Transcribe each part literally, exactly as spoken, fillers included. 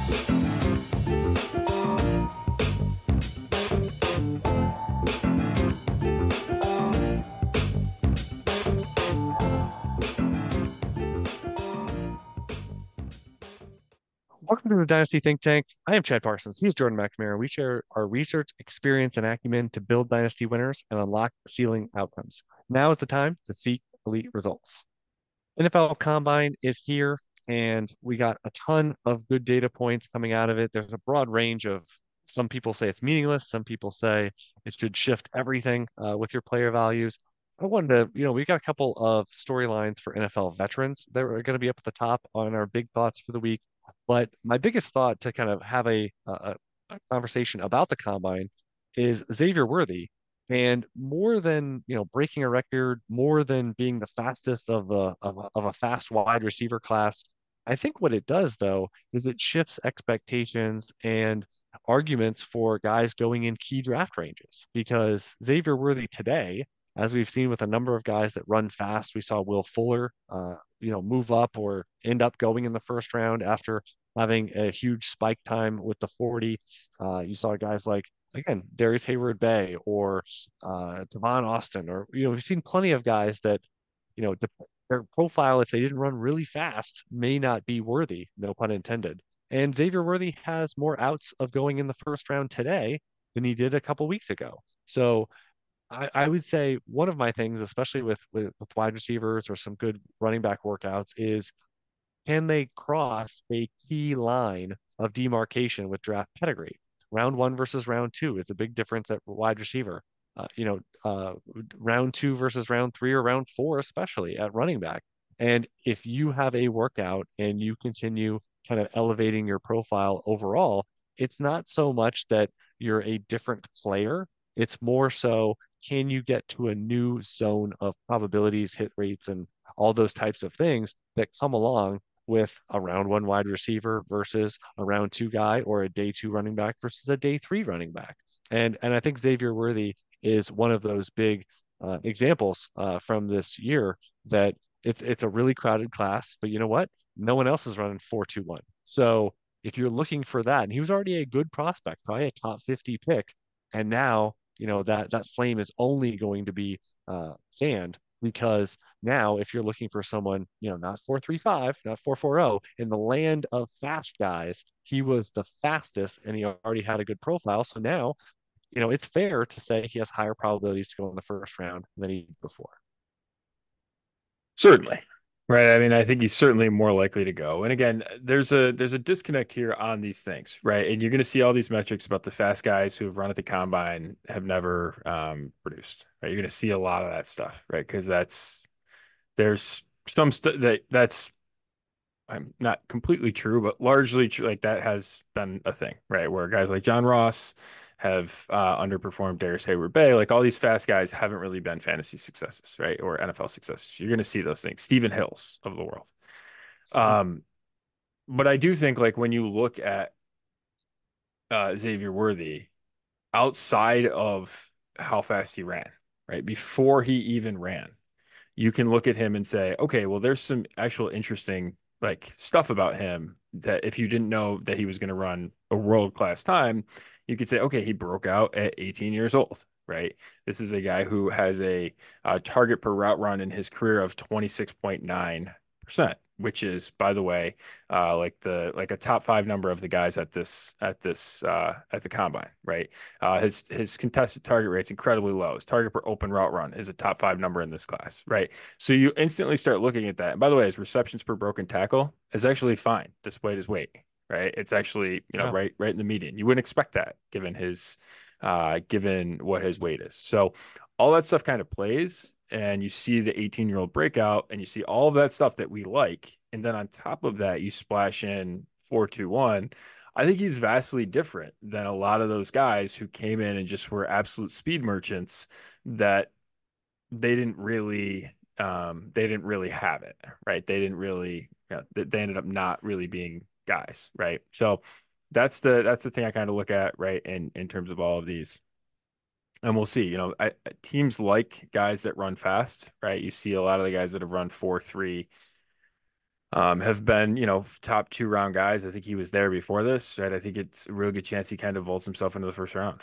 Welcome to the Dynasty Think Tank. I am Chad Parsons. He's Jordan McNamara. We share our research, experience, and acumen to build dynasty winners and unlock ceiling outcomes. Now is the time to seek elite results. N F L Combine is here, and we got a ton of good data points coming out of it. There's a broad range of some people say it's meaningless, some people say it should shift everything uh, with your player values. I wanted to, you know, we got a couple of storylines for N F L veterans that are going to be up at the top on our big thoughts for the week. But my biggest thought to kind of have a, a, a conversation about the combine is Xavier Worthy. And more than, you know, breaking a record, more than being the fastest of a, of a, of a fast wide receiver class, I think what it does, though, is it shifts expectations and arguments for guys going in key draft ranges. Because Xavier Worthy today, as we've seen with a number of guys that run fast, we saw Will Fuller, uh, you know, move up or end up going in the first round after having a huge spike time with the forty. Uh, you saw guys like, again, Darius Hayward Bay or uh, Devon Austin, or, you know, we've seen plenty of guys that, you know, their profile, if they didn't run really fast, may not be worthy, no pun intended. And Xavier Worthy has more outs of going in the first round today than he did a couple weeks ago. So I, I would say one of my things, especially with, with with wide receivers or some good running back workouts, is can they cross a key line of demarcation with draft pedigree? Round one versus round two is a big difference at wide receiver. Uh, you know, uh, round two versus round three or round four, especially at running back. And if you have a workout and you continue kind of elevating your profile overall, it's not so much that you're a different player. It's more so, can you get to a new zone of probabilities, hit rates, and all those types of things that come along with a round one wide receiver versus a round two guy, or a day two running back versus a day three running back. And and I think Xavier Worthy is one of those big uh, examples uh, from this year that it's it's a really crowded class, but you know what? No one else is running four two one. So if you're looking for that, and he was already a good prospect, probably a top fifty pick, and now you know that that flame is only going to be uh, fanned because now, if you're looking for someone, you know, not four three five, not four four zero, in the land of fast guys, he was the fastest and he already had a good profile. So now, you know, it's fair to say he has higher probabilities to go in the first round than he did before. Certainly. Right. I mean, I think he's certainly more likely to go. And again, there's a there's a disconnect here on these things, right? And you're going to see all these metrics about the fast guys who have run at the combine have never um, produced, right? You're going to see a lot of that stuff, right? Because that's there's some st that that's I'm not completely true, but largely true. Like that has been a thing, right? Where guys like John Ross have uh, underperformed Darius Hayward Bay. Like all these fast guys haven't really been fantasy successes, right? Or N F L successes. You're going to see those things. Stephen Hills of the world. Um, but I do think like when you look at uh, Xavier Worthy outside of how fast he ran, right? Before he even ran, you can look at him and say, okay, well, there's some actual interesting like stuff about him that if you didn't know that he was going to run a world-class time, you could say, okay, he broke out at eighteen years old, right? This is a guy who has a uh, target per route run in his career of twenty-six point nine percent, which is, by the way, uh, like the like a top five number of the guys at this at this uh, at the combine, right? Uh, his his contested target rate's incredibly low. His target per open route run is a top five number in this class, right? So you instantly start looking at that. And by the way, his receptions per broken tackle is actually fine despite his weight, right? It's actually, you know, Yeah. right right in the median. You wouldn't expect that given his uh given what his weight is. So all that stuff kind of plays, and you see the eighteen year old breakout and you see all of that stuff that we like. And then on top of that, you splash in four two one. I think he's vastly different than a lot of those guys who came in and just were absolute speed merchants that they didn't really um they didn't really have it, right? They didn't really, you know, they ended up not really being guys, right? So that's the that's the thing I kind of look at, right, in in terms of all of these. And we'll see, you know, I, teams like guys that run fast, right? You see a lot of the guys that have run four three um, have been, you know, top two round guys. I think he was there before this, right? I think it's a real good chance he kind of vaults himself into the first round.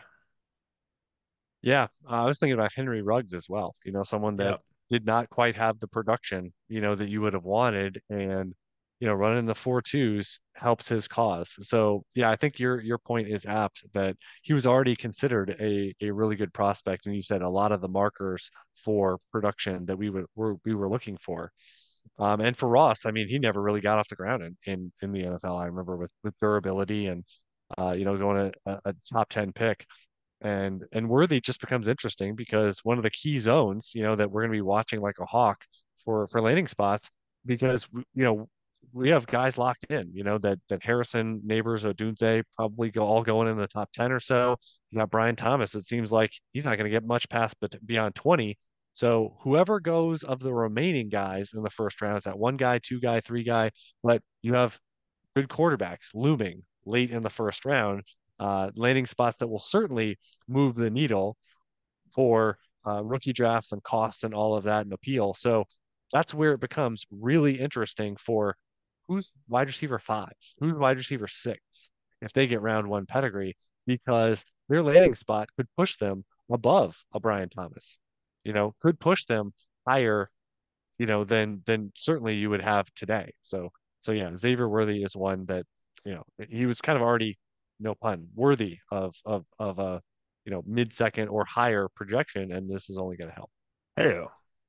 Yeah, uh, I was thinking about Henry Ruggs as well. You know, someone that Yep. did not quite have the production, you know, that you would have wanted, and you know, running the four twos helps his cause. So yeah, I think your your point is apt that he was already considered a a really good prospect, and you said a lot of the markers for production that we would were we were looking for. Um, and for Ross, I mean, he never really got off the ground in in, in the N F L. I remember with with durability and uh, you know, going a, a top ten pick. And and Worthy just becomes interesting because one of the key zones, you know, that we're going to be watching like a hawk for for landing spots because w- you know we have guys locked in, you know, that that Harrison, Neighbors, Odunze probably go all going in the top ten or so. You got Brian Thomas. It seems like he's not going to get much past but beyond twenty. So whoever goes of the remaining guys in the first round is that one guy, two guy, three guy, but you have good quarterbacks looming late in the first round, uh, landing spots that will certainly move the needle for uh, rookie drafts and costs and all of that and appeal. So that's where it becomes really interesting for who's wide receiver five, who's wide receiver six, if they get round one pedigree, because their landing spot could push them above a Brian Thomas, you know, could push them higher, you know, than than certainly you would have today. So so yeah, Xavier Worthy is one that, you know, he was kind of already, no pun, worthy of of of a, you know, mid second or higher projection, and this is only going to help. Hey,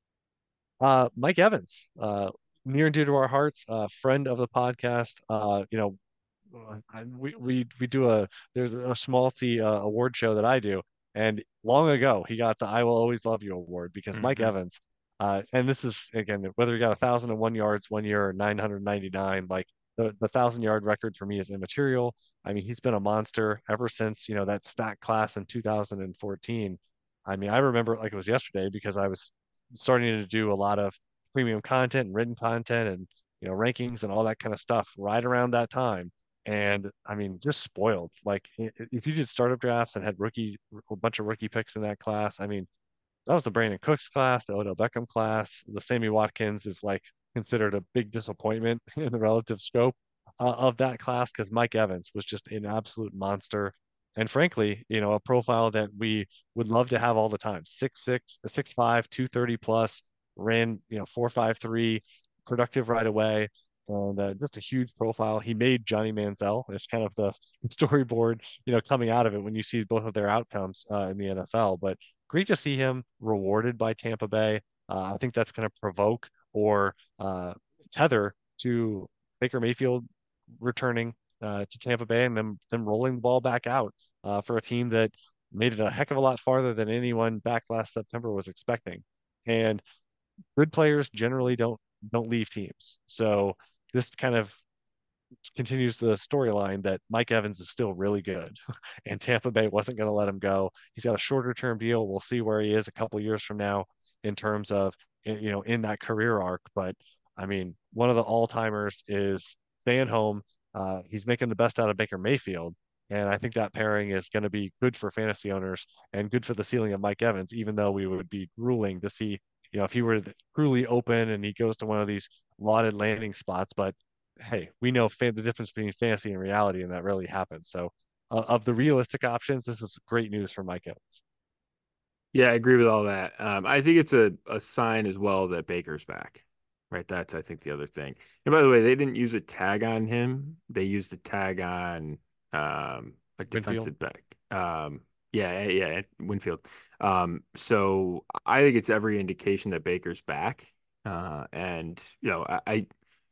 Uh, Mike Evans, uh, near and dear to our hearts, uh, friend of the podcast. Uh, you know, uh, I, we we we do a there's a small C uh, award show that I do, and long ago he got the "I Will Always Love You" award because Mike hmm Evans, uh, and this is again whether he got a thousand and one yards one year or nine hundred ninety-nine, like the the thousand yard record for me is immaterial. I mean, he's been a monster ever since you know that stat class in two thousand fourteen. I mean, I remember it like it was yesterday because I was starting to do a lot of premium content and written content and you know rankings and all that kind of stuff right around that time. And I mean, just spoiled. Like if you did startup drafts and had rookie, a bunch of rookie picks in that class, I mean, that was the Brandon Cooks class, the Odell Beckham class. The Sammy Watkins is like considered a big disappointment in the relative scope uh, of that class because Mike Evans was just an absolute monster. And frankly, you know, a profile that we would love to have all the time. Six six, six five, two thirty plus, ran, you know, four five three, productive right away. And uh, just a huge profile. He made Johnny Manziel. It's kind of the storyboard, you know, coming out of it when you see both of their outcomes uh, in the N F L. But great to see him rewarded by Tampa Bay. Uh, I think that's going to provoke or uh, tether to Baker Mayfield returning uh, to Tampa Bay and then them rolling the ball back out uh, for a team that made it a heck of a lot farther than anyone back last September was expecting. And good players generally don't don't leave teams. So this kind of continues the storyline that Mike Evans is still really good, and Tampa Bay wasn't going to let him go. He's got a shorter term deal. We'll see where he is a couple years from now in terms of you know in that career arc. But I mean, one of the all timers is staying home. Uh, he's making the best out of Baker Mayfield. And I think that pairing is going to be good for fantasy owners and good for the ceiling of Mike Evans, even though we would be grueling to see, you know, if he were truly open and he goes to one of these lauded landing spots. But hey, we know fan- the difference between fantasy and reality, and that really happens. So, uh, of the realistic options, this is great news for Mike Evans. yeah, I agree with all that. Um, I think it's a, a sign as well that Baker's back, right? That's, I think, the other thing. And by the way, they didn't use a tag on him. They used a tag on um, a Winfield, defensive back. Um, yeah, yeah, yeah, Winfield. Um, so I think it's every indication that Baker's back. Uh, and you know, I, I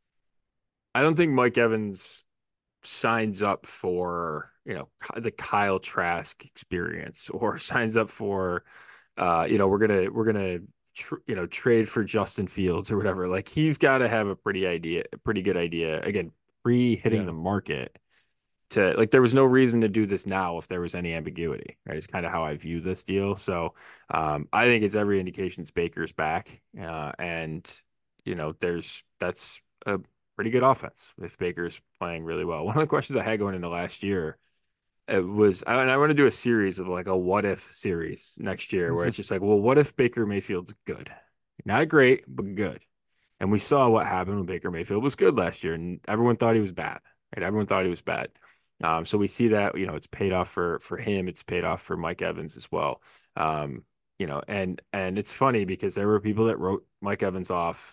I don't think Mike Evans signs up for, you know, the Kyle Trask experience or signs up for, uh, you know, we're gonna we're gonna tr you know trade for Justin Fields or whatever. Like he's got to have a pretty idea, a pretty good idea. Again, pre hitting yeah, the market to like there was no reason to do this now if there was any ambiguity, right? It's kind of how I view this deal. So um, I think it's every indication it's Baker's back, uh, and you know, there's that's a pretty good offense if Baker's playing really well. One of the questions I had going into last year it was, I, and I want to do a series of like a what if series next year where it's just like, well, what if Baker Mayfield's good? Not great, but good. And we saw what happened when Baker Mayfield was good last year, and everyone thought he was bad, right? Everyone thought he was bad. Um, so we see that, you know, it's paid off for for him. It's paid off for Mike Evans as well. Um, you know, and and it's funny because there were people that wrote Mike Evans off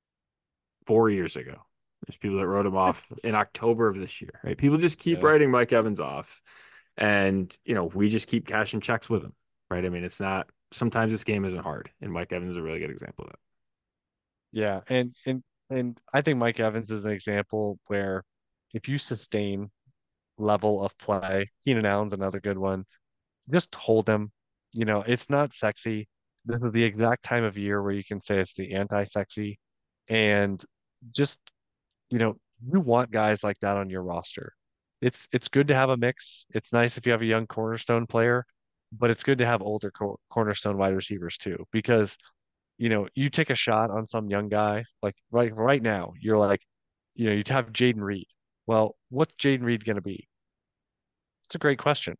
four years ago. There's people that wrote him off in October of this year, right? People just keep Yeah. writing Mike Evans off, and you know, we just keep cashing checks with him, right? I mean, it's not. Sometimes this game isn't hard, and Mike Evans is a really good example of that. Yeah. And and and I think Mike Evans is an example where if you sustain level of play, Keenan Allen's another good one. Just hold him. You know, it's not sexy. This is the exact time of year where you can say it's the anti-sexy. And just, you know, you want guys like that on your roster. It's it's good to have a mix. It's nice if you have a young cornerstone player, but it's good to have older co cornerstone wide receivers too, because, you know, you take a shot on some young guy, like like right now, you're like, you know, you'd have Jaden Reed. Well, what's Jaden Reed going to be? It's a great question.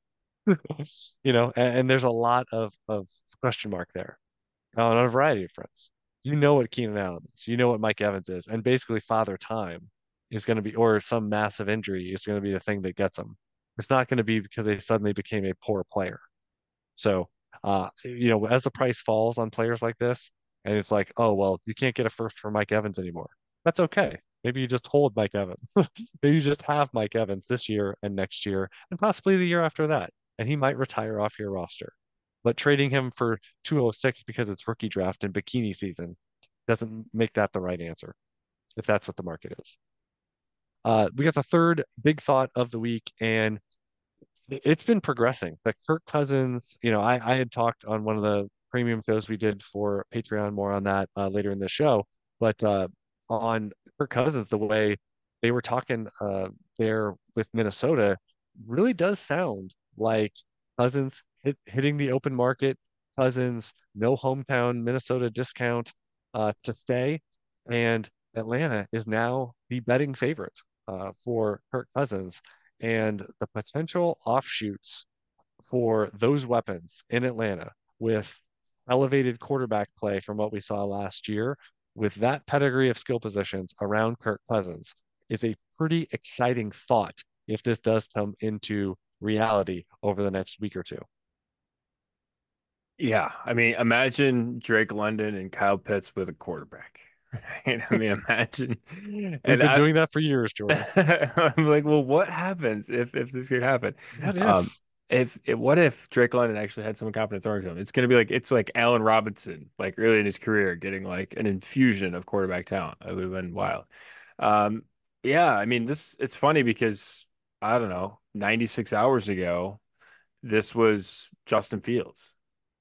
You know, and, and there's a lot of of question mark there on a variety of fronts. You know what Keenan Allen is, you know what Mike Evans is, and basically Father Time is going to be, or some massive injury is going to be the thing that gets them. It's not going to be because they suddenly became a poor player. So, uh, you know, as the price falls on players like this, and it's like, oh, well, you can't get a first for Mike Evans anymore. That's okay. Maybe you just hold Mike Evans. Maybe you just have Mike Evans this year and next year, and possibly the year after that, and he might retire off your roster. But trading him for two oh six because it's rookie draft and bikini season doesn't make that the right answer, if that's what the market is. Uh, we got the third big thought of the week, and it's been progressing. The Kirk Cousins, you know, I, I had talked on one of the premium shows we did for Patreon, more on that uh, later in the show. But uh, on Kirk Cousins, the way they were talking uh, there with Minnesota really does sound like Cousins hit, hitting the open market, Cousins, no hometown Minnesota discount uh, to stay. And Atlanta is now the betting favorite uh, for Kirk Cousins, and the potential offshoots for those weapons in Atlanta with elevated quarterback play from what we saw last year, with that pedigree of skill positions around Kirk Cousins, is a pretty exciting thought if this does come into reality over the next week or two. Yeah, I mean, imagine Drake London and Kyle Pitts with a quarterback. Right? I mean, imagine. We've And been I, doing that for years, Jordan. I'm like, well, what happens if if this could happen? What Um, if? if, if what if Drake London actually had someone competent throwing to him? It's gonna be like it's like Allen Robinson, like early in his career, getting like an infusion of quarterback talent. It would have been wild. Um, yeah, I mean, this it's funny because I don't know, ninety-six hours ago, this was Justin Fields.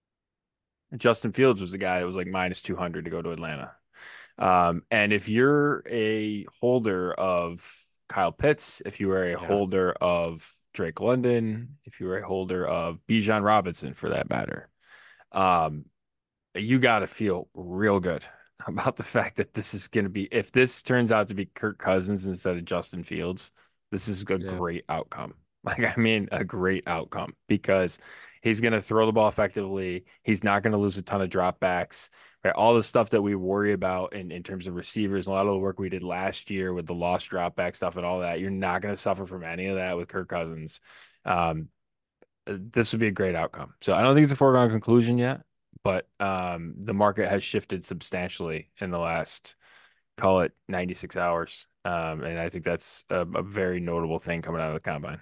Justin Fields was the guy that was like minus two hundred to go to Atlanta. Um, and if you're a holder of Kyle Pitts, if you are a Yeah, holder of Drake London, if you're a holder of Bijan Robinson for that matter, um, you got to feel real good about the fact that this is going to be, if this turns out to be Kirk Cousins instead of Justin Fields, this is a yeah. great outcome. Like, I mean, a great outcome because he's going to throw the ball effectively. He's not going to lose a ton of dropbacks, right? All the stuff that we worry about in, in terms of receivers, a lot of the work we did last year with the lost dropback stuff and all that, you're not going to suffer from any of that with Kirk Cousins. Um, this would be a great outcome. So I don't think it's a foregone conclusion yet, but um, the market has shifted substantially in the last, call it ninety-six hours. Um, and I think that's a, a very notable thing coming out of the combine.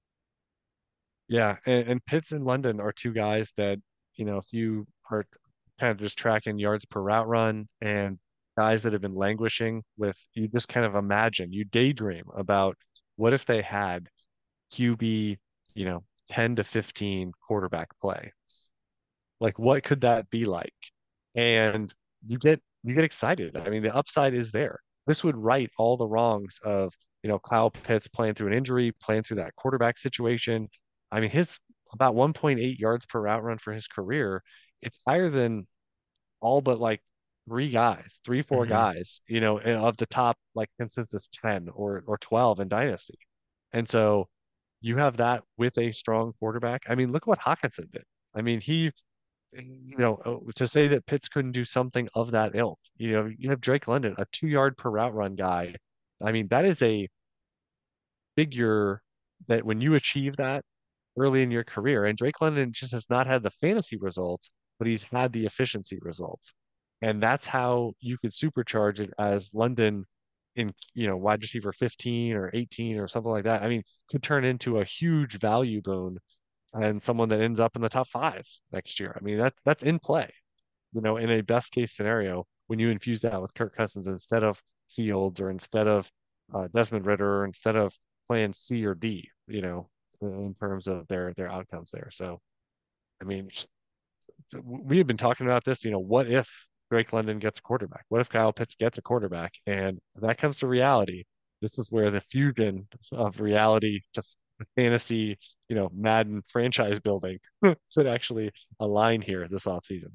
Yeah, and, and Pitts and London are two guys that, you know, if you are kind of just tracking yards per route run and guys that have been languishing with, you just kind of imagine, you daydream about what if they had Q B, you know, ten to fifteen quarterback play. Like what could that be like? And you get you get excited. I mean, the upside is there. This would right all the wrongs of, you know, Kyle Pitts playing through an injury, playing through that quarterback situation. I mean, his about one point eight yards per route run for his career, it's higher than all but like three guys, three, four Hmm. guys, you know, eh, of the top like consensus ten or or twelve in Dynasty. And so you have that with a strong quarterback. I mean, look what Hawkinson did. I mean, he you know, uh, to say that Pitts couldn't do something of that ilk. You know, you have Drake London, a two yard per route run guy. I mean, that is a figure that when you achieve that early in your career, and Drake London just has not had the fantasy results, but he's had the efficiency results. And that's how you could supercharge it as London in, you know, wide receiver fifteen or eighteen or something like that. I mean, could turn into a huge value boon and someone that ends up in the top five next year. I mean, that that's in play, you know, in a best case scenario, when you infuse that with Kirk Cousins instead of Fields or instead of uh, Desmond Ritter or instead of playing C or D, you know, in terms of their their outcomes there. So, I mean, we have been talking about this, you know, what if Drake London gets a quarterback? What if Kyle Pitts gets a quarterback? And if that comes to reality, this is where the fusion of reality to fantasy, you know, Madden franchise building should actually align here this offseason.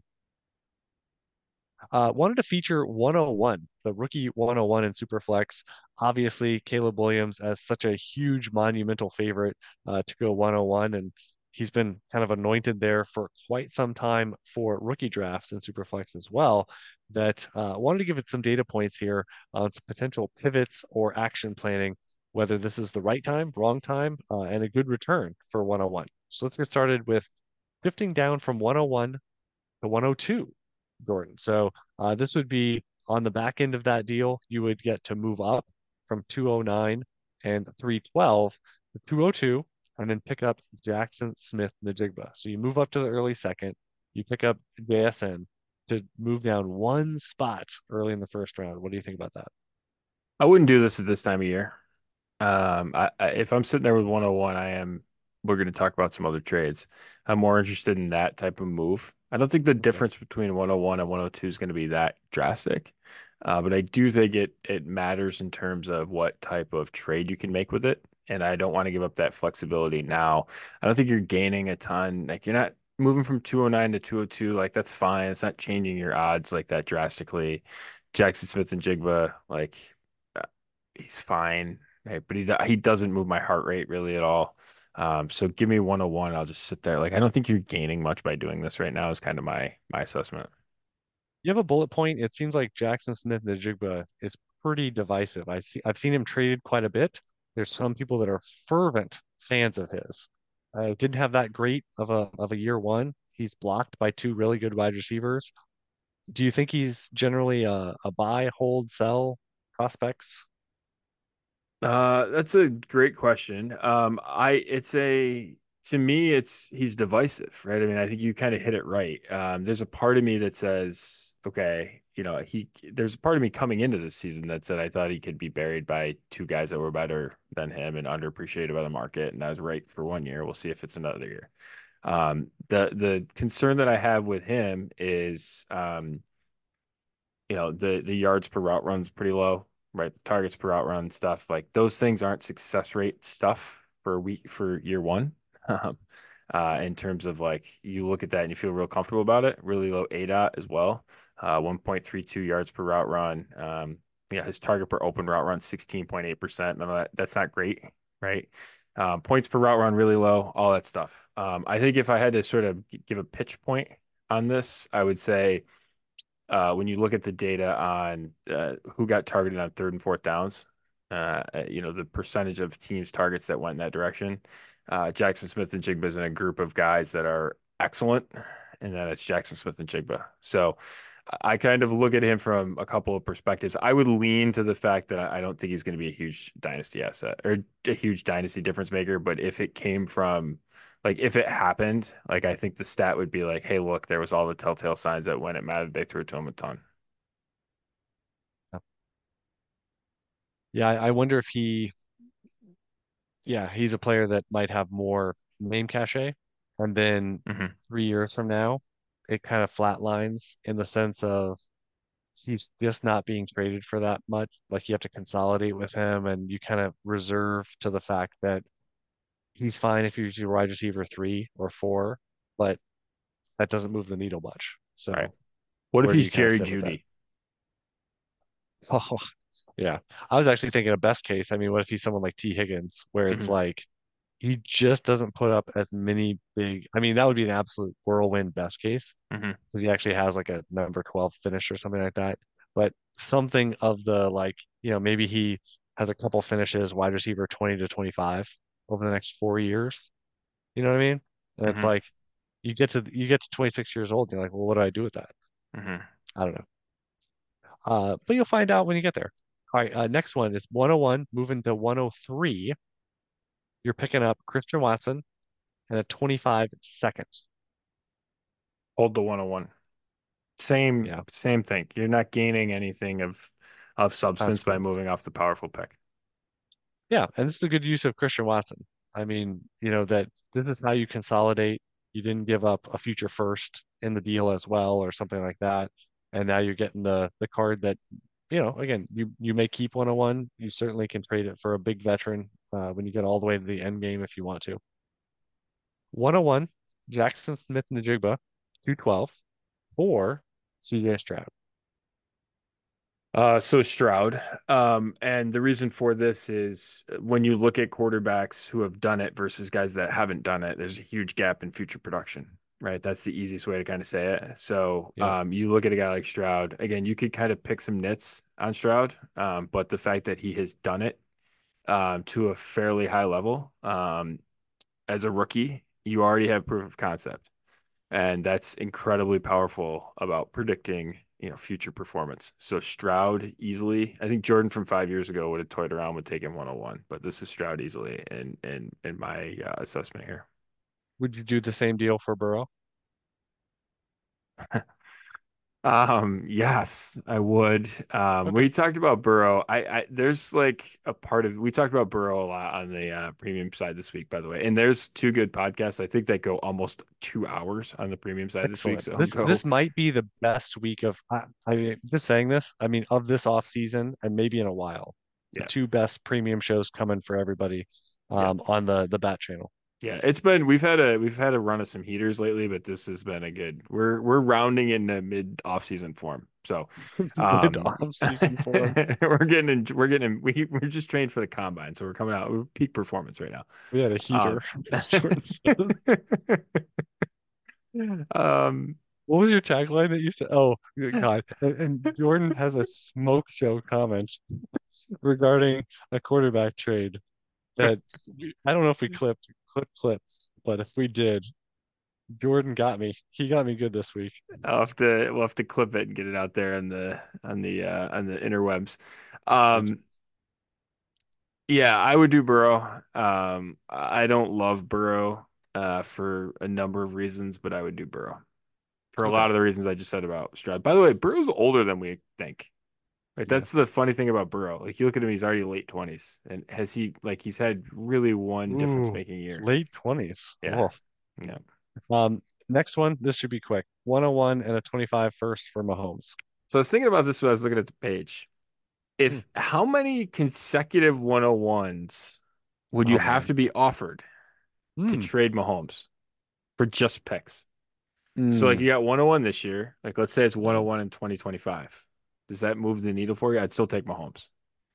Uh, wanted to feature one oh one, the rookie one oh one in Superflex. Obviously, Caleb Williams as such a huge monumental favorite uh, to go one oh one, and he's been kind of anointed there for quite some time for rookie drafts in Superflex as well. That uh, wanted to give it some data points here on some potential pivots or action planning, whether this is the right time, wrong time, uh, and a good return for one oh one. So let's get started with shifting down from one oh one to one oh two, Jordan. So uh, this would be on the back end of that deal. You would get to move up from two oh nine and three twelve to two oh two, and then pick up Jackson Smith Najigba. So you move up to the early second, you pick up J S N to move down one spot early in the first round. What do you think about that? I wouldn't do this at this time of year. Um, I, I if I'm sitting there with one oh one, I am. We're going to talk about some other trades. I'm more interested in that type of move. I don't think the Okay. difference between one oh one and one oh two is going to be that drastic, uh, but I do think it it matters in terms of what type of trade you can make with it. And I don't want to give up that flexibility now. I don't think you're gaining a ton. Like you're not moving from two oh nine to two oh two. Like that's fine. It's not changing your odds like that drastically. Jackson Smith and Jigba, like uh, he's fine. Right, but he he doesn't move my heart rate really at all. Um, so give me one oh one. I'll just sit there. Like I don't think you're gaining much by doing this right now. Is kind of my my assessment. You have a bullet point. It seems like Jackson Smith Najigba is pretty divisive. I see I've seen him traded quite a bit. There's some people that are fervent fans of his. Uh, didn't have that great of a of a year one. He's blocked by two really good wide receivers. Do you think he's generally a, a buy, hold, sell prospects? Uh, that's a great question. Um, I it's a to me it's he's divisive, right? I mean, I think you kind of hit it right. Um, there's a part of me that says, okay, you know, he there's a part of me coming into this season that said I thought he could be buried by two guys that were better than him and underappreciated by the market, and I was right for one year. We'll see if it's another year. Um, the the concern that I have with him is um you know, the the yards per route run's pretty low, right? The targets per route run stuff, like those things aren't success rate stuff for week for year one. Um, uh, in terms of like you look at that and you feel real comfortable about it. Really low A DOT as well, uh, one point three two yards per route run. Um, yeah, his target per open route run sixteen point eight percent. None of that. That's not great, right? Um, points per route run really low. All that stuff. Um, I think if I had to sort of give a pitch point on this, I would say uh, when you look at the data on uh, who got targeted on third and fourth downs, uh, uh, you know, the percentage of teams' targets that went in that direction. Uh, Jackson Smith and Jigba is in a group of guys that are excellent, and then it's Jackson Smith and Jigba. So I kind of look at him from a couple of perspectives. I would lean to the fact that I don't think he's going to be a huge dynasty asset or a huge dynasty difference maker. But if it came from like if it happened, like I think the stat would be like, hey, look, there was all the telltale signs that when it mattered, they threw it to him a ton. Yeah, I I wonder if he, yeah, he's a player that might have more name cachet, and then Hmm. three years from now, it kind of flatlines in the sense of he's just not being traded for that much. Like you have to consolidate with him, and you kind of reserve to the fact that he's fine if he's your wide receiver three or four, but that doesn't move the needle much. Right. So What if where do he's you kind of Jerry sit with that? Judy? Oh, yeah. I was actually thinking a best case. I mean, what if he's someone like T. Higgins, where it's Hmm. like he just doesn't put up as many big. I mean, that would be an absolute whirlwind best case Hmm. because he actually has like a number twelve finish or something like that. But something of the like, you know, maybe he has a couple finishes wide receiver twenty to twenty-five over the next four years. You know what I mean? And it's Hmm. like you get to you get to twenty-six years old, and you're like, well, what do I do with that? Hmm. I don't know. Uh, but you'll find out when you get there. All right, uh, next one is one oh one, moving to one oh three. You're picking up Christian Watson and a twenty-five second. Hold the one oh one. Same Yeah, same thing. You're not gaining anything of of substance by consequence. moving off the powerful pick. Yeah, and this is a good use of Christian Watson. I mean, you know, that this is how you consolidate. You didn't give up a future first in the deal as well or something like that. And now you're getting the the card that, you know, again, you you may keep one oh one. You certainly can trade it for a big veteran uh, when you get all the way to the end game if you want to. one oh one, Jackson Smith Njigba, two twelve, or C J Stroud. Uh, so Stroud. Um, and the reason for this is uh, when you look at quarterbacks who have done it versus guys that haven't done it, there's a huge gap in future production, right? That's the easiest way to kind of say it. So, Yep. um, you look at a guy like Stroud, again, you could kind of pick some nits on Stroud, um, but the fact that he has done it, um, to a fairly high level, um, as a rookie, you already have proof of concept. And that's incredibly powerful about predicting, you know, future performance. So Stroud easily, I think Jordan from five years ago would have toyed around with taking one oh one, but this is Stroud easily in in in my uh, assessment here. Would you do the same deal for Burrow? Um, yes, I would. Um, Okay. we talked about Burrow. I, I there's like a part of we talked about Burrow a lot on the uh, premium side this week, by the way. And there's two good podcasts. I think that go almost two hours on the premium side this week. Excellent. So This go, this might be the best week of I, I mean, just saying this, I mean of this off season and maybe in a while. The yeah, two best premium shows coming for everybody yeah. um on the the Bat channel. Yeah, it's been we've had a we've had a run of some heaters lately, but this has been a good. We're we're rounding into mid off season form. So, Mid um, off season form. we're getting in, we're getting in, we we're just trained for the combine, so we're coming out we're peak performance right now. We had a Um, heater, as Jordan says. um, What was your tagline that you said? Oh, good God. And, and Jordan has a smoke show comment regarding a quarterback trade that we, I don't know if we clipped clip clips, but if we did, Jordan got me. He got me good this week. I'll have to we'll have to clip it and get it out there on the on the uh on the interwebs. Um, Yeah, I would do Burrow. Um, I don't love Burrow uh, for a number of reasons, but I would do Burrow for a Okay. lot of the reasons I just said about Stroud. By the way, Burrow's older than we think. Like Yeah. that's the funny thing about Burrow. Like you look at him, he's already late twenties, and has he like he's had really one difference Ooh, making year. late twenties. Yeah, Oh. yeah. Um, next one, this should be quick. one oh one and a twenty-five first for Mahomes. So I was thinking about this when I was looking at the page. Hmm. If how many consecutive one oh ones would you Oh have man. to be offered to Hmm. trade Mahomes for just picks? So like Hmm. you got one oh one this year. Like let's say it's Mhm. one oh one in twenty twenty-five. Does that move the needle for you? I'd still take Mahomes.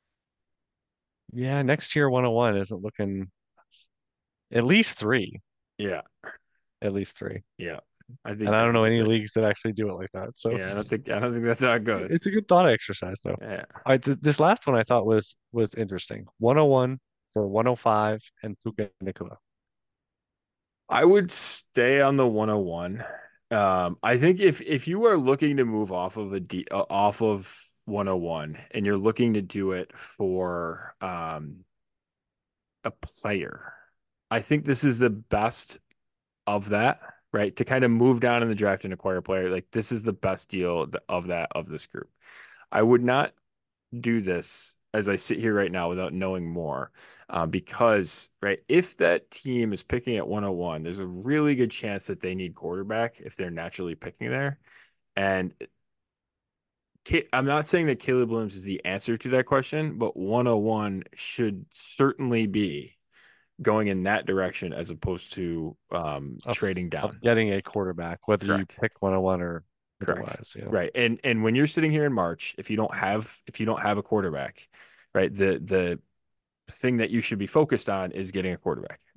Yeah, next year one oh one isn't looking at least three. Yeah. At least three. Yeah. I And think I I don't know think that's any right. leagues that actually do it like that. So Yeah, I don't think I don't think that's how it goes. it's a good thought exercise, though. All Yeah. right, th this last one I thought was was interesting. one oh one for one oh five and Puka Nacua. I would stay on the one oh one. Um, I think if if you are looking to move off of a D, uh, off of one oh one and you're looking to do it for um a player, I think this is the best of that, right? To kind of move down in the draft and acquire a player, like this is the best deal of that of this group. I would not do this as I sit here right now without knowing more, uh, because right, if that team is picking at one oh one, there's a really good chance that they need quarterback if they're naturally picking there. And I'm not saying that Caleb Williams is the answer to that question, but one oh one should certainly be going in that direction as opposed to um, of trading of down. getting a quarterback, whether you Correct. pick one oh one or Correct. otherwise. You know, Right. And and when you're sitting here in March, if you don't have if you don't have a quarterback, right, the the thing that you should be focused on is getting a quarterback.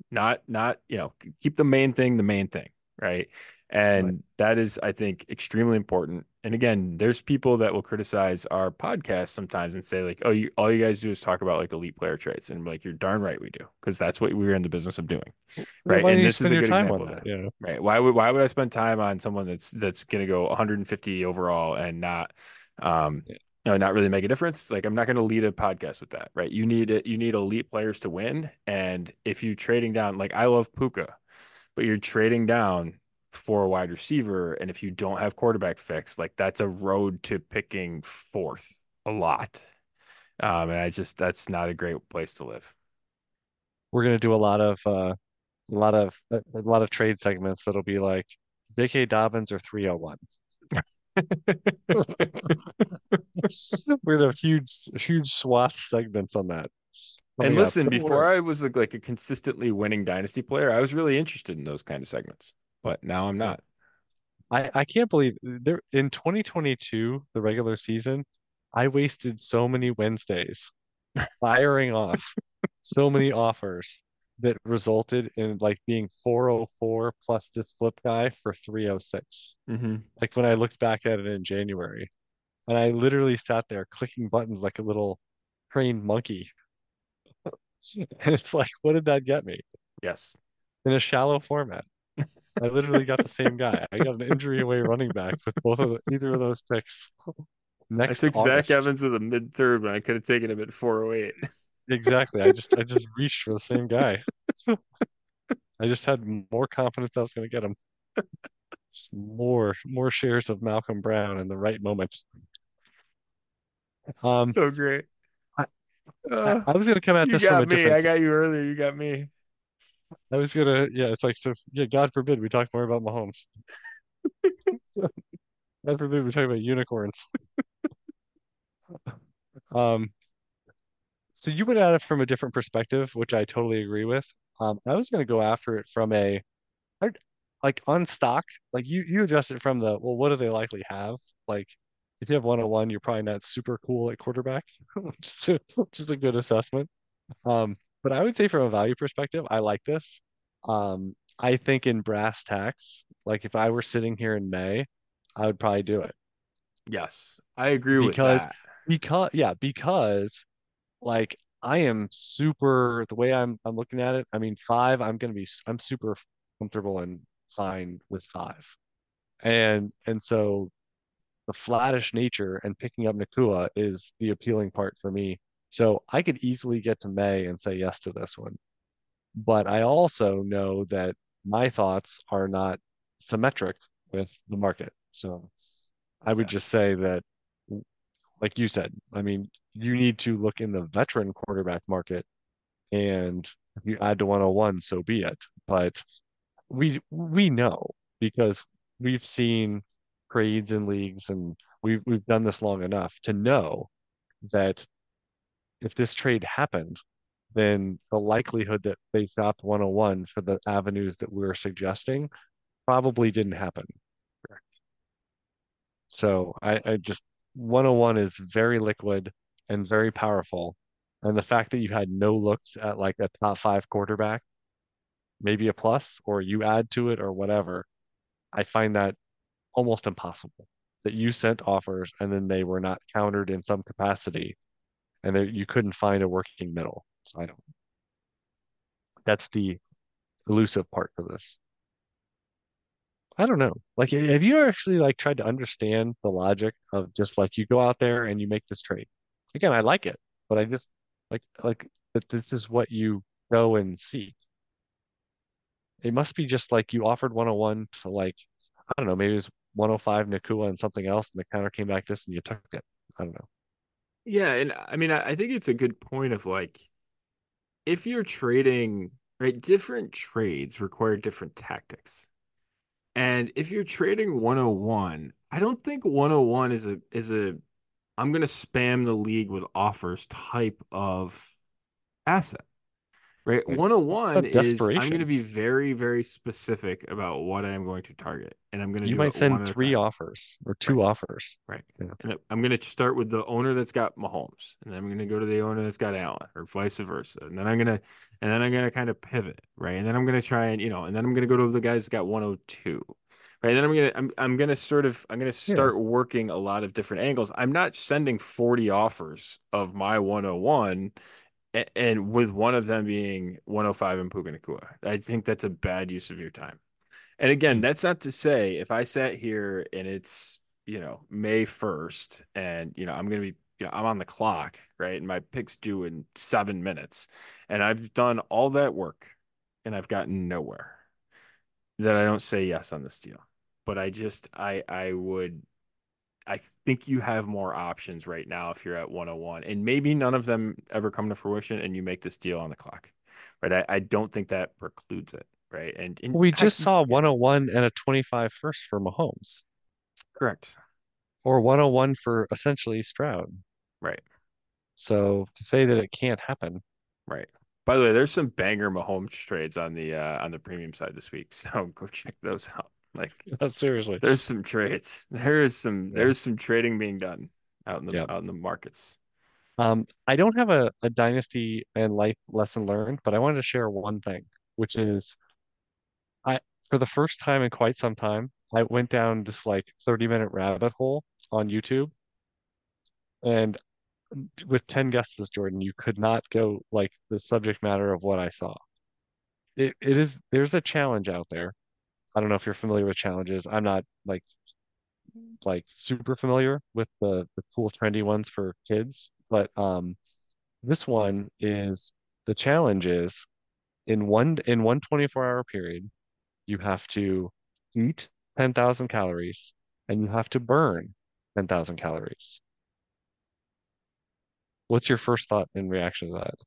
Not not, you know, keep the main thing the main thing, right? Right. And that is, I think, extremely important. And again, there's people that will criticize our podcast sometimes and say like, "Oh, you all you guys do is talk about like elite player traits." And I'm like, "You're darn right we do, because that's what we're in the business of doing." Well, Right? why don't And you this is spend a your good time on example of that? that. You know, Right? Why would why would I spend time on someone that's that's going to go one hundred fifty overall and not um yeah. you know, not really make a difference? Like, I'm not going to lead a podcast with that, right? You need it. You need elite players to win. And if you trading down, like I love Puka, but you're trading down for a wide receiver, and if you don't have quarterback fixed, like that's a road to picking fourth a lot. Um, and I just that's not a great place to live. We're gonna do a lot of uh, a lot of a, a lot of trade segments that'll be like J K. Dobbins or three oh one. We're gonna have huge huge swath segments on that And coming up. listen, Don't before worry. I was like, like a consistently winning dynasty player, I was really interested in those kind of segments, but now I'm Yeah. not. I, I can't believe there in twenty twenty-two, the regular season, I wasted so many Wednesdays firing off so many offers that resulted in like being four oh four plus this flip guy for three oh six. Hmm. Like when I looked back at it in January, and I literally sat there clicking buttons like a little trained monkey. And it's like, what did that get me Yes. in a shallow format? I literally got the same guy. I got an injury away running back with both of the, either of those picks I next took Zach August. Evans with a mid third when I could have taken him at four oh eight. Exactly. I just I just reached for the same guy. I just had more confidence I was going to get him. Just more more shares of Malcolm Brown in the right moment. Um, So great. I, I, Uh, I was going to come at you this from got a me. different. I s- got you earlier. You got me. I was gonna, yeah. It's like so. Yeah, God forbid we talk more about Mahomes. God forbid we talk about unicorns. Um, so you went at it from a different perspective, which I totally agree with. Um, I was going to go after it from a I'd- like on stock, like you you adjust it from the well, what do they likely have? Like if you have one oh one, you're probably not super cool at quarterback, which is a, which is a good assessment. Um, but I would say from a value perspective, I like this. Um, I think in brass tacks, like if I were sitting here in May, I would probably do it Yes, I agree with because that. because yeah, because like I am super the way I'm I'm looking at it. I mean, five, I'm gonna be I'm super comfortable and fine with five. And and so the flattish nature and picking up Nakua is the appealing part for me. So I could easily get to May and say yes to this one. But I also know that my thoughts are not symmetric with the market. So I would just Yes. say that, like you said, I mean, you need to look in the veteran quarterback market, and if you add to one oh one, so be it. But we we know because we've seen trades in leagues and we've we've done this long enough to know that if this trade happened, then the likelihood that they stopped one oh one for the avenues that we were suggesting probably didn't happen. So I, I just one oh one is very liquid and very powerful. And the fact that you had no looks at like a top five quarterback, maybe a plus, or you add to it or whatever, I find that almost impossible. That you sent offers and then they were not countered in some capacity, and there, you couldn't find a working middle. So I don't. That's the elusive part for this. I don't know. Like, have you actually like tried to understand the logic of just like you go out there and you make this trade? Again, I like it, but I just like like that this is what you go and seek. It must be just like you offered one oh one to like, I don't know, maybe it was one oh five Nakua and something else, and the counter came back this and you took it. I don't know. Yeah, and I mean, I, I think it's a good point of like, if you're trading, right, different trades require different tactics. And if you're trading one oh one, I don't think one oh one is a is a I'm gonna spam the league with offers type of asset. Right. Like, a one oh one is I'm going to desperation. be very, very specific about what I am going to target. And I'm going to You do might it one send at a three time. offers or Right. two offers. Right. Yeah. And I'm going to start with the owner that's got Mahomes. And then I'm going to go to the owner that's got Allen or vice versa. And then I'm going to, and then I'm going to kind of pivot. Right. And then I'm going to try and, you know, and then I'm going to go to the guys that got one oh two. Right. And then I'm going to, I'm, I'm going to sort of, I'm going to Yeah. start working a lot of different angles. I'm not sending forty offers of my one oh one and with one of them being one oh five and Puka Nakua. I think that's a bad use of your time. And again, Hmm. that's not to say if I sat here and it's, you know, May first and, you know, I'm going to be, you know, I'm on the clock, right? And my pick's due in seven minutes and I've done all that work and I've gotten nowhere that I don't say yes on this deal. But I just, I, I would I think you have more options right now if you're at one oh one, and maybe none of them ever come to fruition and you make this deal on the clock, right? I, I don't think that precludes it, right? And, and We heck, just saw yeah, one oh one and a twenty-five first for Mahomes, correct, or one oh one for essentially Stroud. right, So to say that it can't happen, right. By the way, there's some banger Mahomes trades on the uh, on the premium side this week, so go check those out. Like, seriously. there's some trades. There is some Yeah. there's some trading being done out in the Yeah. out in the markets. Um, I don't have a, a dynasty and life lesson learned, but I wanted to share one thing, which is I, for the first time in quite some time, I went down this like thirty minute rabbit hole on YouTube. And with ten guesses, Jordan, you could not go like the subject matter of what I saw. It, it is, there's a challenge out there. I don't know if you're familiar with challenges. I'm not like, like super familiar with the, the cool trendy ones for kids, but um, this one is the challenge is in one in one twenty-four hour period, you have to eat ten thousand calories and you have to burn ten thousand calories. What's your first thought in reaction to that?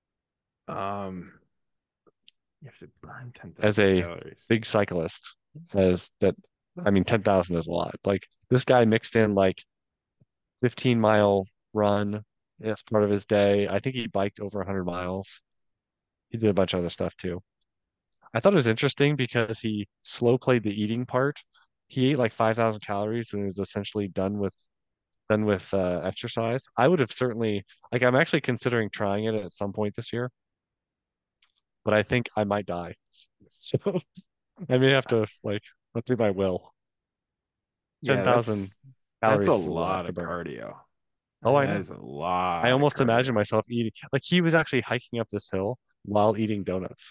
Um, you have to burn As ten thousand a calories. big cyclist, as that, I mean, ten thousand is a lot. Like this guy mixed in like fifteen mile run as part of his day. I think he biked over one hundred miles. He did a bunch of other stuff too. I thought it was interesting because he slow played the eating part. He ate like five thousand calories when he was essentially done with done with uh, exercise. I would have certainly like I'm actually considering trying it at some point this year, but I think I might die. So I may have to like let's do my will. Yeah, ten thousand that's that's a calories is a lot lot to of burn. cardio. I Oh, mean, I that know. is a I lot of almost imagine cardio. myself eating like he was actually hiking up this hill while eating donuts.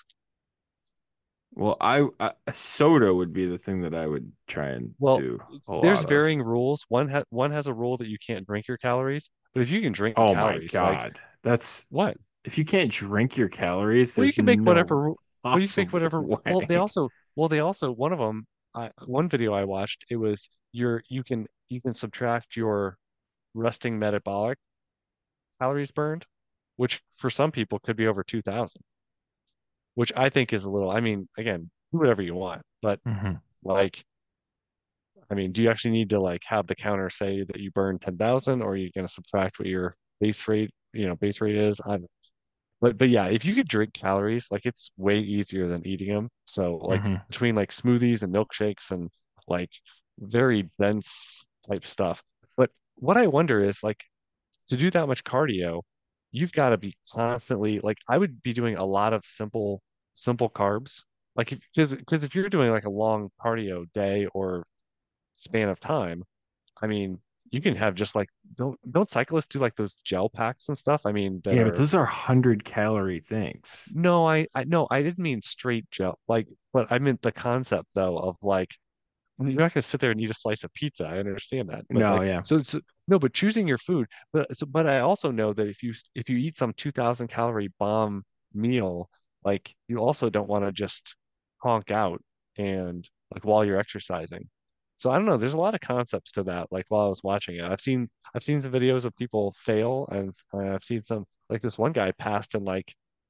Well, I, I a soda would be the thing that I would try and Well, do a there's lot of. varying rules. One ha one has a rule that you can't drink your calories, but if you can drink Oh my calories, like God. That's what? if you can't drink your calories, Well, you there's can make no whatever. ru- Well, you can make possible whatever. Well, they way. also. Well, they also. One of them. I, one video I watched. It was your. You can. You can subtract your resting metabolic calories burned, which for some people could be over two thousand, which I think is a little. I mean, again, do whatever you want, but Hmm. like, I mean, do you actually need to like have the counter say that you burn ten thousand, or are you going to subtract what your base rate, you know, base rate is? I But but yeah, if you could drink calories, like it's way easier than eating them. So like Hmm. between like smoothies and milkshakes and like very dense type stuff. But what I wonder is like to do that much cardio, you've got to be constantly like I would be doing a lot of simple simple carbs. Like if because because if you're doing like a long cardio day or span of time, I mean, you can have just like don't don't cyclists do like those gel packs and stuff? I mean, that Yeah, but are those are one hundred calorie things. no, I, I no, I didn't mean straight gel. Like, but I meant the concept though of like you're not gonna sit there and eat a slice of pizza. I understand that, but No, like yeah. so, so no, but choosing your food. But so, but I also know that if you if you eat some two thousand calorie bomb meal, like you also don't want to just honk out and like while you're exercising. So I don't know. There's a lot of concepts to that. Like while I was watching it, I've seen I've seen some videos of people fail, and uh, I've seen some like this one guy passed in like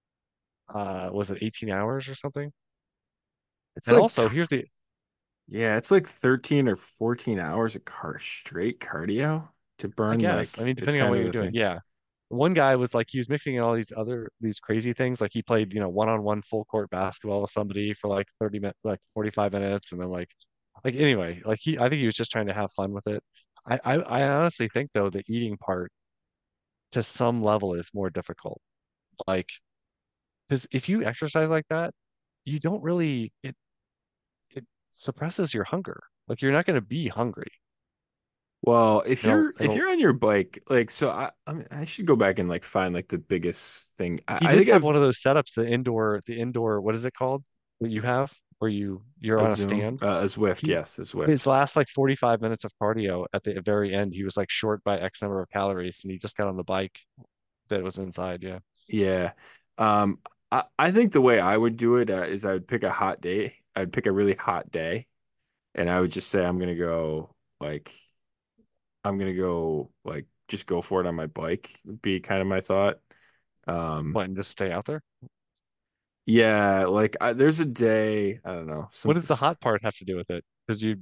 uh was it eighteen hours or something? It's And like also here's the Yeah, it's like thirteen or fourteen hours of car straight cardio to I burn guess I like mean is depending on kind what of you're the doing, thing. yeah, one guy was like he was mixing in all these other these crazy things. Like he played, you know, one-on-one full court basketball with somebody for like thirty minutes, like forty-five minutes, and then like like anyway, like he I think he was just trying to have fun with it. I I, I honestly think though the eating part to some level is more difficult. Like because if you exercise like that, you don't really it it suppresses your hunger. Like you're not going to be hungry. Well, if It'll you're if it'll you're on your bike, like so I I mean I should go back and like find like the biggest thing. I, He I did think have I've one of those setups, the indoor, the indoor, what is it called? That you have where you you're a on a Zoom, stand. uh, a Zwift, He yes, a his Zwift. last like forty-five minutes of cardio at the very end, he was like short by X number of calories and he just got on the bike that was inside. Yeah. Yeah. Um, I, I think the way I would do it uh, is I would pick a hot day. I'd pick a really hot day and I would just say I'm gonna go like I'm gonna go like just go for it on my bike would be kind of my thought. Um, What, and just stay out there? yeah, like I, there's a day, I don't know, What some does the hot part have to do with it? Because you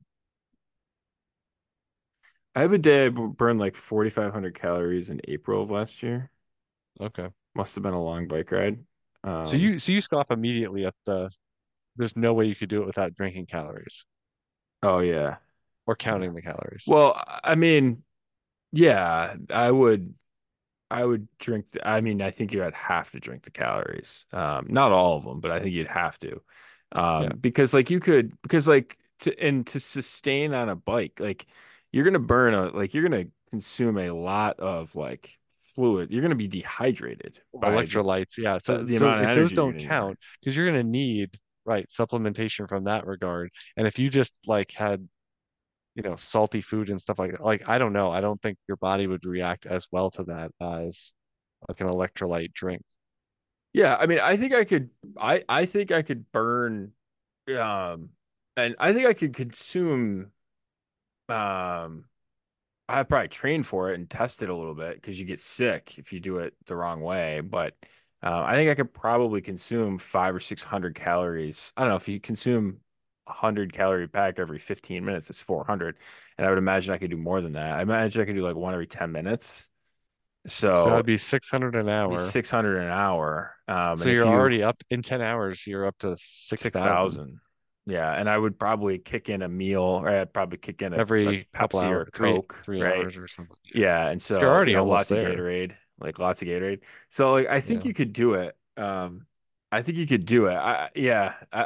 I have a day I b- burned like forty-five hundred calories in April of last year. okay. Must have been a long bike ride. So Um, you so you scoff immediately at the there's no way you could do it without drinking calories oh yeah. or Yeah. counting the calories. Well, I mean, yeah, I would I would drink the, I mean, I think you'd have to drink the calories. Um, not all of them, but I think you'd have to. Yeah. Um, because like you could because like to and to sustain on a bike, like you're gonna burn a like you're gonna consume a lot of like fluid. You're gonna be dehydrated by the Electrolytes, yeah. uh, So the so amount of if those energy you're don't gonna need. count, because you're gonna need right supplementation from that regard. And if you just like had, you know, salty food and stuff like that, like I don't know, I don't think your body would react as well to that as like an electrolyte drink. Yeah, I mean, I think I could I I think I could burn um and I think I could consume um I probably train for it and test it a little bit because you get sick if you do it the wrong way. But uh, I think I could probably consume five or six hundred calories. I don't know if you consume a hundred calorie pack every fifteen minutes, it's four hundred. And I would imagine I could do more than that. I imagine I could do like one every ten minutes. So So that'd be six hundred an it'd be hour. six hundred an hour. Um, So and if you're you already up in ten hours, you're up to six thousand six thousand. Yeah, and I would probably kick in a meal, or I'd probably kick in a like every couple Pepsi or hours, a three Coke, three right? hours or something. Yeah. Yeah, and So you're so, you already know, almost lots of there. Gatorade, like lots of Gatorade. So like I think Yeah. you could do it. Um, I think you could do it. I yeah, I,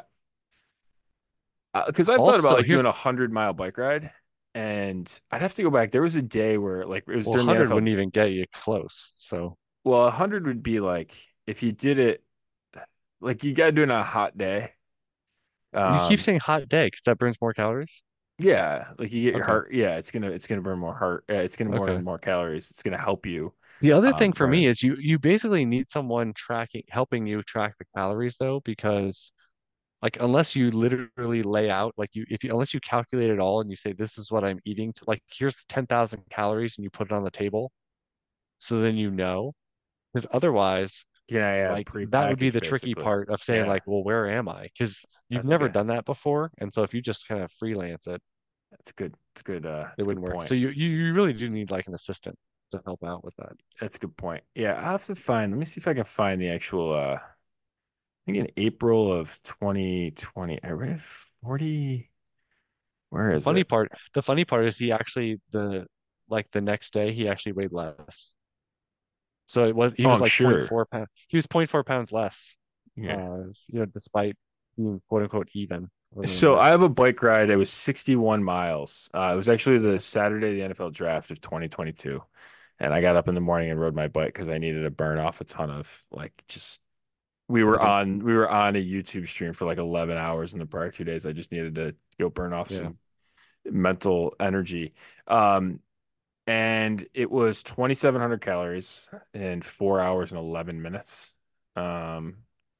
uh, because I've thought about Also, like doing here's a hundred mile bike ride, and I'd have to go back. There was a day where like it was well, during the one hundred N F L. wouldn't even get you close. So Well, a hundred would be like if you did it, like you got to do it on a hot day. you keep Um, saying hot day because that burns more calories. Yeah, like you get your Okay. heart. Yeah, it's gonna it's gonna burn more heart. Uh, it's gonna burn Okay. more calories. It's gonna help you The other thing um for me burn. is you you basically need someone tracking helping you track the calories though, because like unless you literally lay out like you if you unless you calculate it all and you say this is what I'm eating to like here's the ten thousand calories and you put it on the table, so then you know. Because otherwise, Can I have like that would be prepackaged the tricky basically? part of saying Yeah, like, well, where am I? Because you've that's never good. done that before, and so if you just kind of freelance it, That's good. It's good. Uh, it it's a wouldn't good work. point. So you you, you really do need like an assistant to help out with that. That's a good point. Yeah, I'll have to find. Let me see if I can find the actual. Uh, I think in April of twenty twenty. I read forty. Where The is funny it? part, the funny part is he actually the like the next day he actually weighed less. So it was he Oh, was I'm like zero point sure. 0.4 pounds. He was zero point four pounds less. Yeah. Uh, you know, despite being quote unquote even or So whatever. I have a bike ride. It was sixty-one miles. Uh, it was actually the Yeah, Saturday of the N F L draft of twenty twenty-two. And I got up in the morning and rode my bike because I needed to burn off a ton of like just we were sodium. on we were on a YouTube stream for like eleven hours in the prior two days. I just needed to go burn off Yeah. some mental energy. Um, and it was twenty-seven hundred calories in four hours and eleven minutes. Um,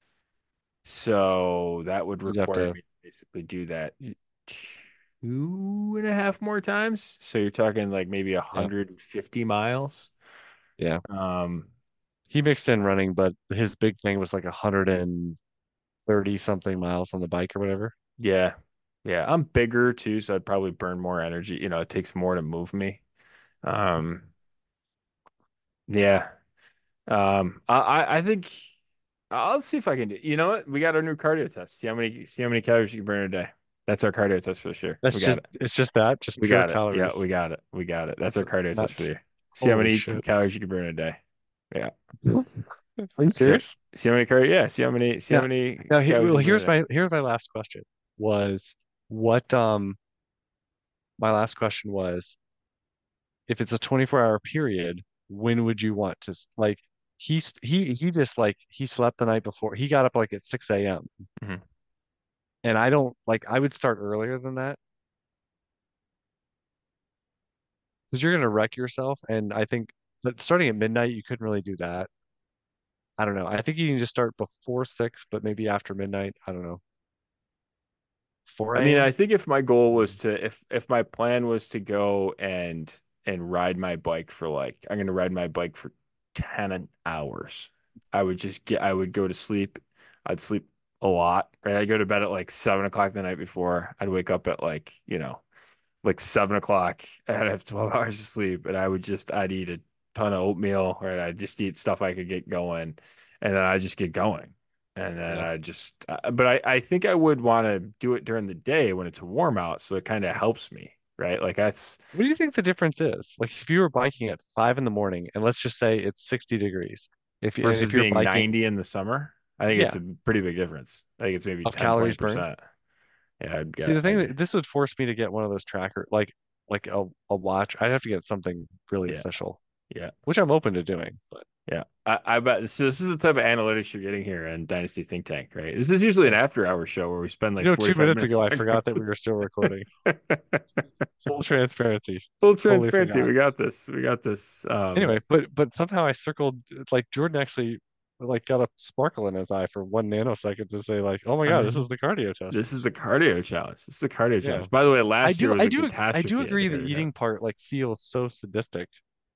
so that would You'd have require to me to basically do that two and a half more times. So you're talking like maybe yeah, one hundred fifty miles. yeah. Um, He mixed in running, but his big thing was like one hundred thirty something miles on the bike or whatever. yeah. Yeah, I'm bigger too, so I'd probably burn more energy. You know, it takes more to move me. Um, yeah. Um, I I I think I'll see if I can do. You know what? We got our new cardio test. See how many see how many calories you can burn in a day. That's our cardio test for sure. That's We got just it. it's just that, just We pure got it. Yeah, calories. we got it. We got it. That's That's our cardio test for not. the year. See how Holy many shit. calories you can burn in a day. Yeah. Are you See, serious? see how many calories. Yeah. See how many. See how Now, many now he, calories well, you can burn in here's a day. my here's my last question was what um my last question was if it's a twenty-four hour period, when would you want to s- like he's he he just like he slept the night before. He got up like at six a m Mhm. and I don't like I would start earlier than that because you're gonna wreck yourself. And I think but starting at midnight, you couldn't really do that. I don't know. I think you can just start before six, but maybe after midnight. I don't know. I 4 mean, I a.m. think if my goal was Mm. to if if my plan was to go and and ride my bike for like I'm gonna ride my bike for ten hours, I would just get I would go to sleep. I'd sleep a lot, right? I'd go to bed at like seven o'clock the night before. I'd wake up at like, you know, like seven o'clock and I'd have twelve hours of sleep and I would just I'd eat a ton of oatmeal, right? I'd just eat stuff I could get going and then I just get going. And then Yeah. I just uh, but I I think I would want to do it during the day when it's warm out so it kind of helps me, right? Like that's What do you think the difference is? Like if you were biking at five in the morning and let's just say it's sixty degrees. If you and versus if you're being biking, ninety in the summer. I think it's yeah, a pretty big difference. I think it's maybe of ten calories burned. twenty percent. Yeah, I'd See, the get thing I that this would force me to get one of those tracker like like a, a watch. I'd have to get something really yeah. official, Yeah. which I'm open to doing. But Yeah, I, I bet. So this is the type of analytics you're getting here in Dynasty Think Tank, right? This is usually an yeah. after-hour show where we spend You like know, two forty-five minutes minutes ago I talking forgot about that we were this. still recording. Full transparency. Full Totally transparency, forgot. we got this. We got this. Um, Anyway, but but somehow I circled like Jordan actually like got a sparkle in his eye for one nanosecond to say like, oh my God, this is I, the cardio this is test. the cardio challenge. This is the cardio Yeah. challenge. By the way, I last year do was I a do I do catastrophe at the agree the cardio challenge. eating part like feels so sadistic.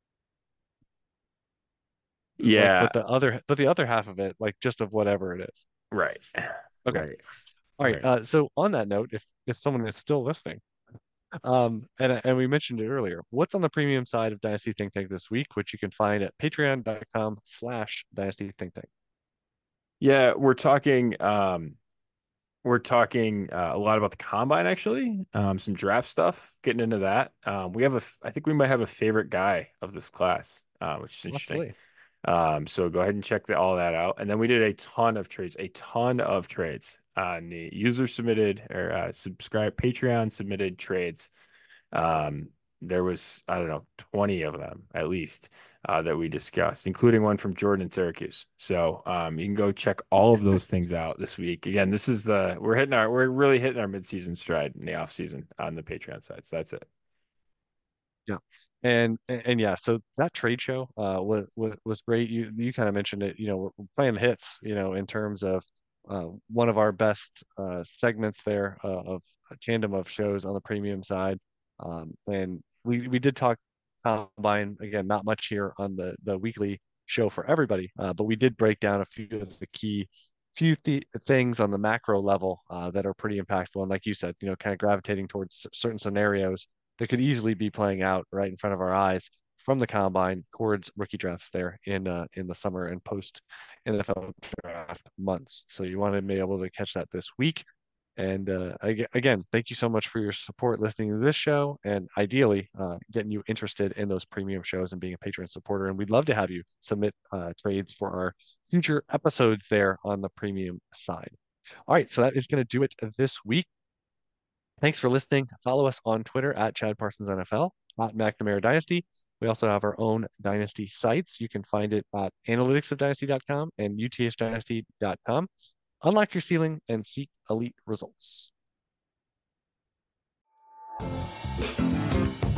Like Yeah, but the other but the other half of it, like just of whatever it is. right, Okay. right, All right. right. Uh so on that note, if if someone is still listening, um and and we mentioned it earlier, what's on the premium side of Dynasty Think Tank this week, which you can find at patreon.com slash Dynasty Think Tank. Yeah, we're talking. Um, We're talking uh, a lot about the combine, actually. Um, some draft stuff, getting into that. Um, we have a, f- I think we might have a favorite guy of this class, uh, which is interesting. Possibly. Um, so go ahead and check the, all that out. And then we did a ton of trades, a ton of trades on the user submitted or uh, subscribe Patreon submitted trades. Um, there was, I don't know, twenty of them at least uh, that we discussed, including one from Jordan in Syracuse. So um, you can go check all of those things out this week. Again, this is the we're hitting our we're really hitting our midseason stride in the off season on the Patreon side. So that's it. Yeah. And, and and yeah, so that trade show uh was was, was great. You you kind of mentioned it, you know, we're, we're playing hits, you know, in terms of uh one of our best uh segments there uh, of a tandem of shows on the premium side. Um and we we did talk combine again, not much here on the the weekly show for everybody, uh, but we did break down a few of the key few th things on the macro level uh, that are pretty impactful. And like you said, you know, kind of gravitating towards certain scenarios that could easily be playing out right in front of our eyes from the combine towards rookie drafts there in uh, in the summer and post N F L draft months. So you want to be able to catch that this week. And uh, again, thank you so much for your support listening to this show and ideally uh, getting you interested in those premium shows and being a Patreon supporter. And we'd love to have you submit uh, trades for our future episodes there on the premium side. All right, so that is going to do it this week. Thanks for listening. Follow us on Twitter at Chad Parsons N F L, at McNamara Dynasty. We also have our own Dynasty sites. You can find it at analytics of dynasty dot com and U T H dynasty dot com. Unlock your ceiling and seek elite results.